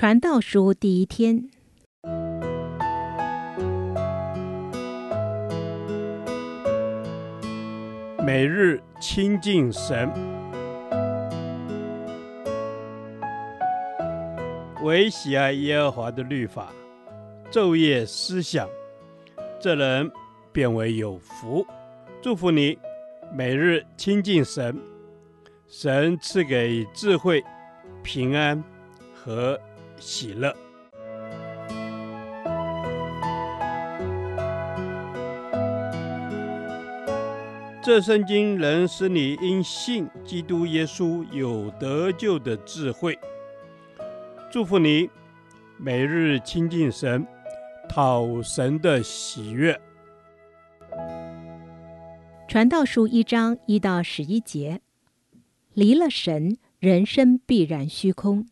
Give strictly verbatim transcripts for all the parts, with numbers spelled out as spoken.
传道书第一天， 每日亲近神，唯喜爱耶和华的律法，昼夜思想，这人便为有福。祝福你，每日亲近神，神赐给智慧、平安和喜乐。这圣经能使你因信基督耶稣有得救的智慧。祝福你，每日亲近神，讨神的喜悦。 传道书一章一到十一节，离了神，人生必然虚空。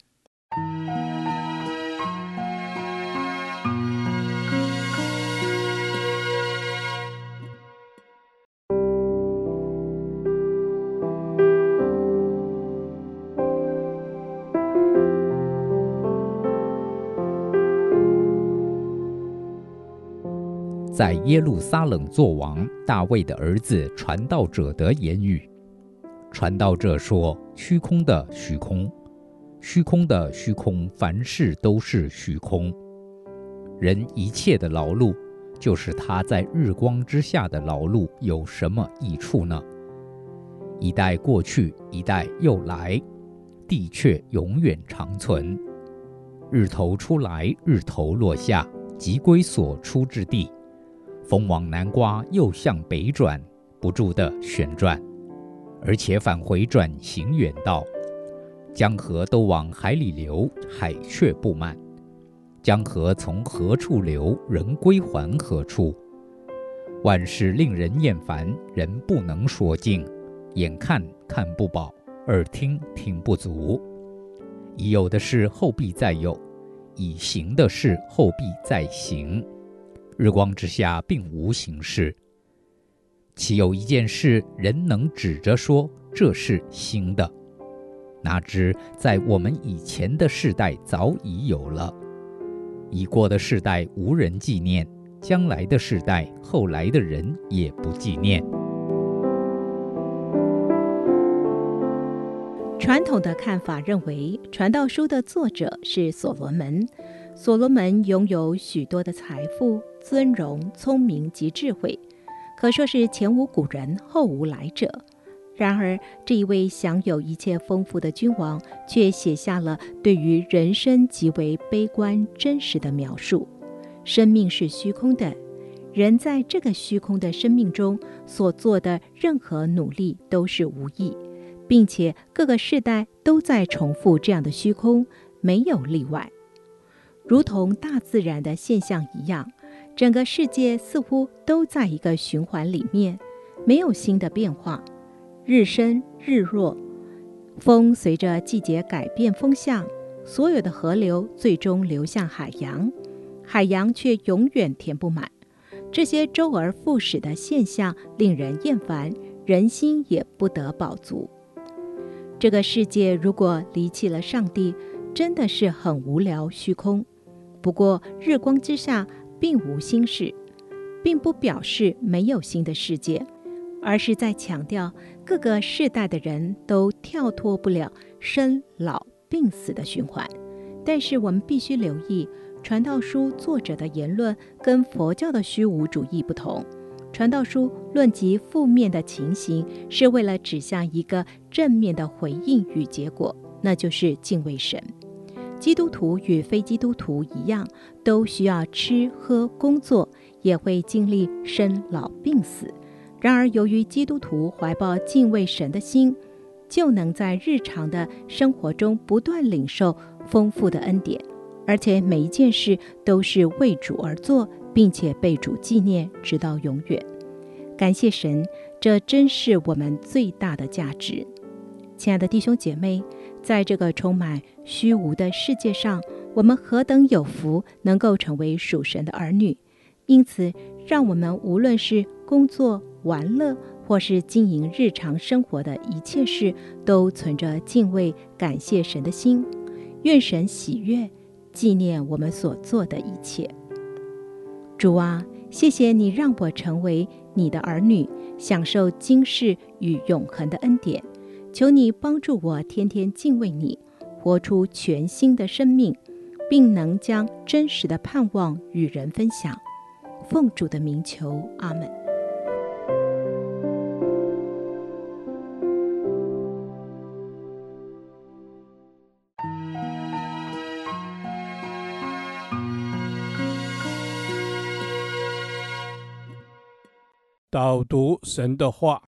在耶路撒冷作王大卫的儿子传道者的言语。传道者说：虚空的虚空，虚空的虚空，凡事都是虚空。人一切的劳碌，就是他在日光之下的劳碌，有什么益处呢？一代过去，一代又来，地却永远长存。日头出来，日头落下，即归所出之地。风往南刮，又向北转，不住地旋转，而且返回转行远道。江河都往海里流，海却不满。江河从何处流，仍归还何处。万事令人厌烦，人不能说尽。眼看看不饱，耳听听不足。已有的事后必再有，已行的事后必再行。日光之下并无行事。岂有一件事人能指着说这是新的？哪知在我们以前的世代早已有了。已过的世代无人纪念，将来的世代后来的人也不纪念。 传统的看法认为，传道书的作者是所罗门。所罗门拥有许多的财富、尊荣、聪明及智慧，可说是前无古人，后无来者。然而，这一位享有一切丰富的君王，却写下了对于人生极为悲观真实的描述。生命是虚空的，人在这个虚空的生命中所做的任何努力都是无益，并且各个世代都在重复这样的虚空，没有例外。如同大自然的现象一样，整个世界似乎都在一个循环里面，没有新的变化。日升日落，风随着季节改变风向，所有的河流最终流向海洋，海洋却永远填不满。这些周而复始的现象令人厌烦，人心也不得饱足。这个世界如果离弃了上帝，真的是很无聊虚空。不过日光之下并无新事，并不表示没有新的世界，而是在强调各个世代的人都跳脱不了生老病死的循环。但是我们必须留意，传道书作者的言论跟佛教的虚无主义不同。传道书论及负面的情形，是为了指向一个正面的回应与结果，那就是敬畏神。基督徒与非基督徒一样，都需要吃喝工作，也会经历生老病死。然而由于基督徒怀抱敬畏神的心，就能在日常的生活中不断领受丰富的恩典，而且每一件事都是为主而做，并且被主纪念直到永远。感谢神，这真是我们最大的价值。亲爱的弟兄姐妹，在这个充满虚无的世界上，我们何等有福，能够成为属神的儿女。因此，让我们无论是工作、玩乐，或是经营日常生活的一切事，都存着敬畏、感谢神的心。愿神喜悦， 纪念我们所做的一切。主啊，谢谢你让我成为你的儿女，享受今世与永恒的恩典。求你帮助我天天敬畏你，活出全新的生命，并能将真实的盼望与人分享。奉主的名求，阿们。 导读神的话。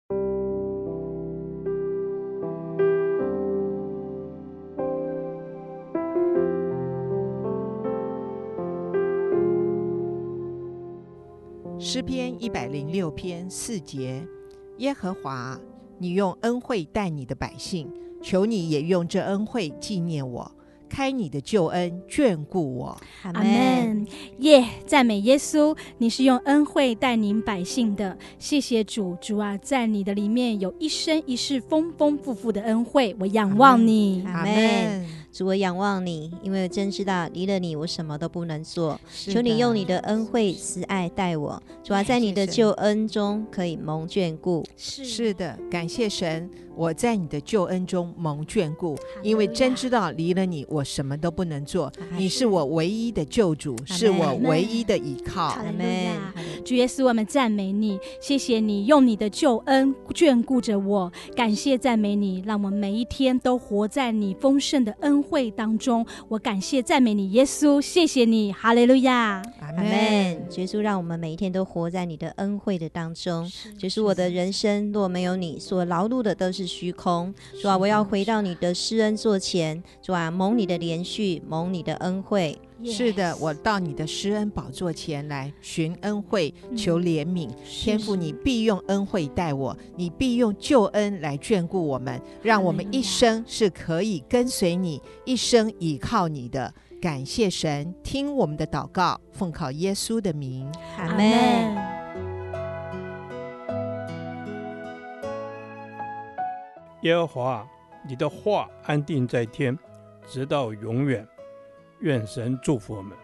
诗篇一百零六篇四节，耶和华，你用恩惠待你的百姓，求你也用这恩惠纪念我，开你的救恩眷顾我。 阿们。耶，赞美耶稣，你是用恩惠待您百姓的。谢谢主，主啊，在你的里面有一生一世丰丰富富的恩惠，我仰望你。 阿们。主，我仰望你，因为我真知道离了你我什么都不能做。求你用你的恩惠慈爱待我，主啊，在你的救恩中可以蒙眷顾。 是, 是的，感谢神，我在你的救恩中蒙眷顾，因为真知道离了你我什么都不能做。你是我唯一的救主，是我唯一的依靠。 阿们。主耶稣，我们赞美你，谢谢你用你的救恩眷顾着我，感谢赞美你，让我们每一天都活在你丰盛的恩会当中。我感谢赞美你耶稣，谢谢你，哈利路亚。 阿们。耶稣，让我们每一天都活在你的恩惠的当中。耶稣，我的人生若没有你，所劳碌的都是虚空。主啊，我要回到你的施恩座前，主啊，蒙你的连续，蒙你的恩惠。 是的，我到你的施恩宝座前来寻恩惠，求怜悯。嗯、天父，你必用恩惠待我，你必用救恩来眷顾我们，让我们一生是可以跟随你，一生倚靠你的。感谢神，听我们的祷告，奉靠耶稣的名， 阿们。 耶和华，你的话安定在天，直到永远。愿神祝福我们。